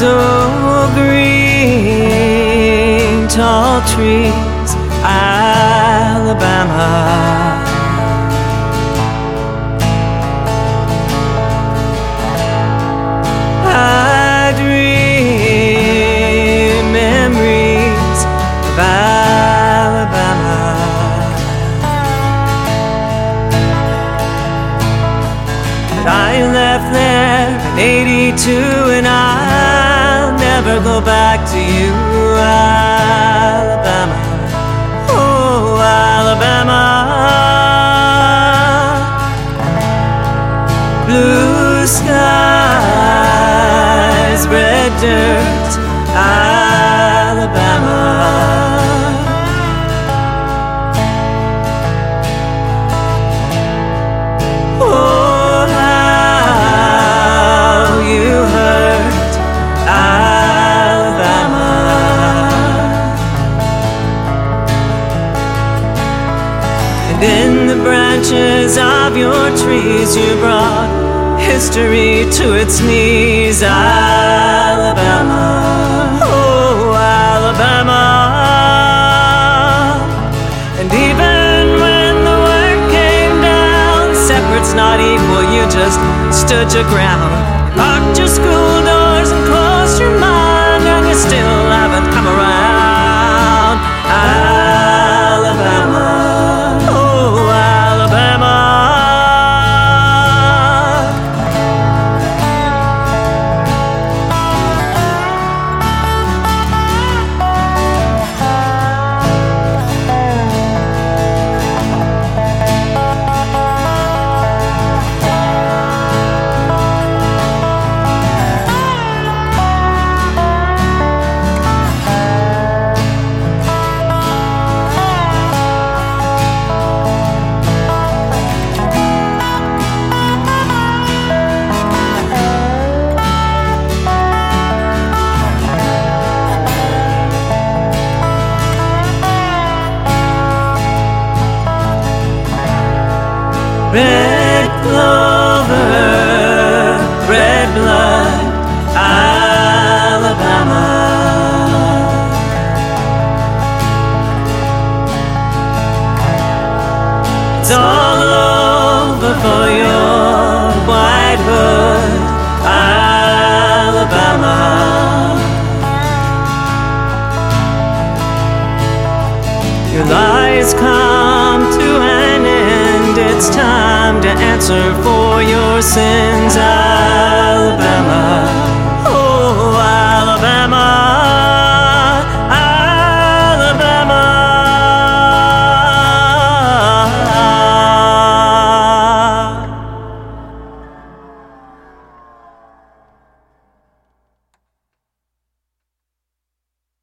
so green, tall trees, Alabama. I dream memories of Alabama. But I left there in '82, and I'll never go back to you, Alabama. Oh, Alabama. Blue skies, red dirt, Alabama. Oh, how you hurt, Alabama. And in the branches of your trees you brought history to its knees, Alabama. Oh, Alabama. And even when the word came down, separate's not equal, you just stood your ground, locked your school doors and closed your mind, and you still haven't come around, Alabama. Oh, Alabama. Red clover, red blood, Alabama. It's all over for your white hood, Alabama. Your lies come to an end, it's time to answer for your sins, Alabama.